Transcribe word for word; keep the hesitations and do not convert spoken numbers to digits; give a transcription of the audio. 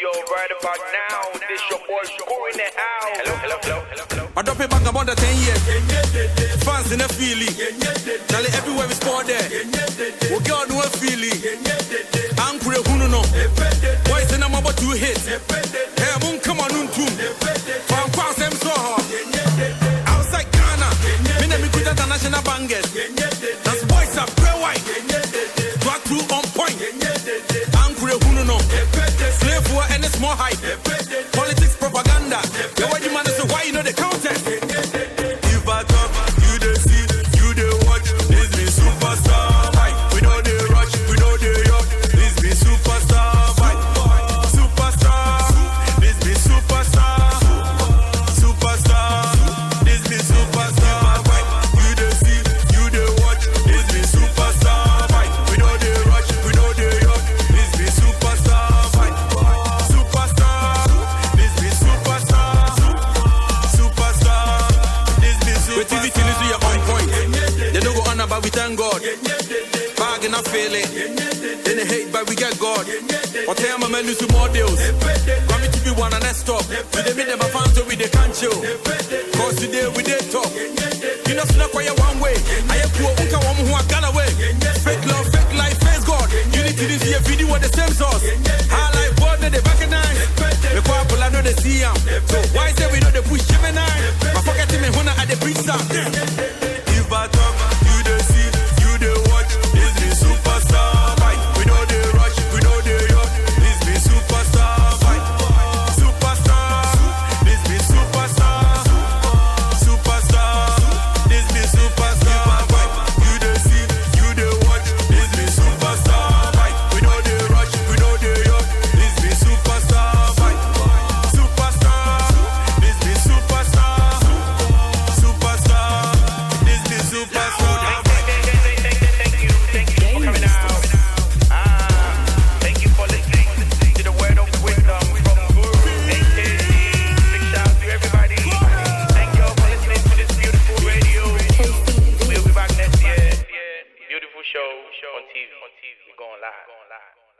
Yo, right about now, this your boy Score in the house. Hello, hello, hello, hello, hello. I drop it back about the ten years. Fans in the feeling. Charlie everywhere we sport there. We girl no feeling. I'm Kure Huno. Boys in I'm about two hits. Hey, I'm come on two. From Cross them so hard. Outside Ghana. Me name is international bangers. That's boys are pure white. Drag two on point. I'm Kure Huno. Slave war and it's more hype. Politics propaganda. The way you man is why you know the content. If I talk, you the see, you the watch. This be superstar fight. We know the rush, we know the yuck. This be superstar fight. Superstar. This be superstar. Superstar. This be superstar fight. You the see, you the watch. This be superstar fight. We know the rush, we know the yuck. This be superstar fight. Superstar. This be superstar. Superstar. This be superstar. With T V T V, you're on point. They don't go on about we thank God. Bag and I feel it. Then they hate, but we get God. Or tell my man lose to more deals. Come to be one and let's stop. We they meet them a fans so we they can't chill. Cause today we they talk. You know, snap for your one way. I am poor, okay, one who are gone away. Fake love, fake life, face God. Unity this year, video with the same sauce. High life, board, they recognize. The couple, I know they see him. So why say we know they push Gemini? I forget him and Hona at the preach sound. If I talk, you the see, you the watch. This be superstar fight. We know the rush, we know the yuck. This be superstar fight. Superstar. This be superstar. Superstar. This be superstar fight. You the see, you the watch. This be superstar fight. We know the rush, we know the yuck. This be superstar fight. Superstar. This be superstar. Superstar. This be superstar. Thank you, thank you for coming out. Ah, thank you for listening to the word of wisdom from Guru. A K A big shout out to everybody. Thank you all for listening to this beautiful radio. We'll be back next year. Beautiful show on T V. We're going live.